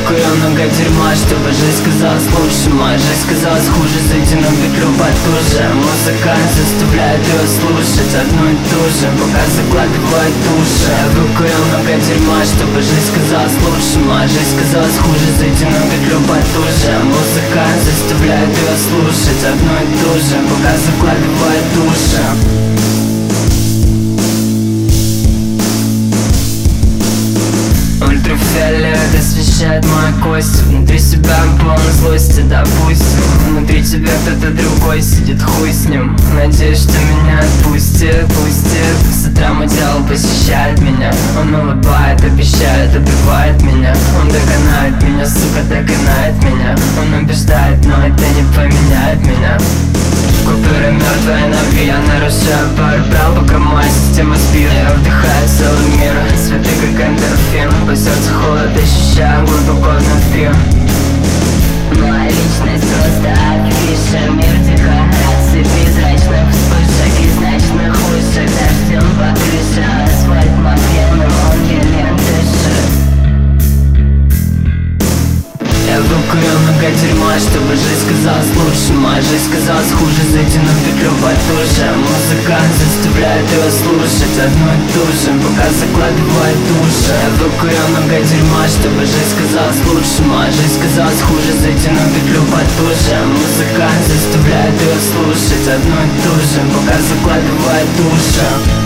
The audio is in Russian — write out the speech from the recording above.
выкурил много дерьма, чтобы жизнь казалась лучше. Моя жизнь казалась хуже, зайденным ветру потуже. Музыка заставляет ее слушать одну и ту же, пока закладывает уши. Я выкурил много дерьма, чтобы жизнь казалась лучше. Моя жизнь казалась хуже, зайденным ветру потуже. Музыка заставляет ее слушать одну и ту же, пока закладывает уши. Ультрафиолет освещает мои кости. Внутри себя полно злости, допустим. Внутри тебя кто-то другой сидит, хуй с ним. Надеюсь, что меня отпустит. С утра мой дьявол посещает меня. Он улыбает, обещает, убивает меня. Он догоняет меня, сука, догоняет меня. Он убеждает, но это не поменяет меня. Купюры мертвые ноги, я нарушаю пару прав, пока моя система спит. Я вдыхаю целый мир, цветы как эндорфин. По сердцу холод ощущаю глубоко внутри. Моя личность просто афиша. Мир декораций, призрачных вспышек из ночных вышек. Дождем по крыше, асфальт мокрым, он еле дышит. Я выкурил много дерьма, чтобы жизнь казалась лучше. Моя жизнь казалась хуже, зайденным ветру потуже. Музыка заставляет ее слушать одну и ту же, пока закладывает уши. Я выкурил много дерьма, чтобы жизнь казалась лучше. Моя жизнь казалась хуже, зайденным ветру потуже. Музыка заставляет ее слушать одну и ту же, пока закладывает уши.